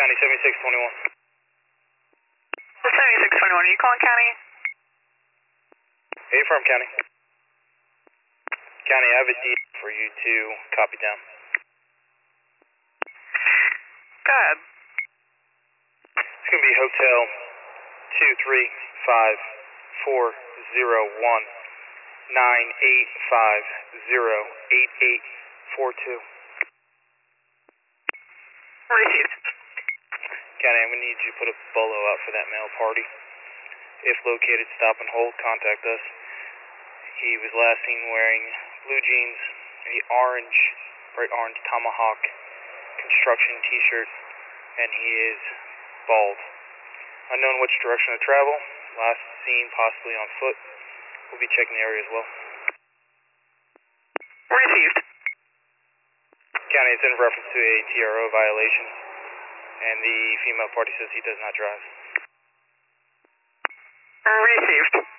County 7621. 7621, are you calling county? Affirm County. County, I have a deed for you to copy down. Go ahead. It's going to be Hotel 2354098508842. Received. County, I'm going to need you to put a bolo out for that male party. If located, stop and hold, contact us. He was last seen wearing blue jeans, a bright orange tomahawk construction t-shirt, and he is bald. Unknown which direction of travel, last seen possibly on foot. We'll be checking the area as well. Received. County, it's in reference to a TRO violation, and the female party says he does not drive. Received.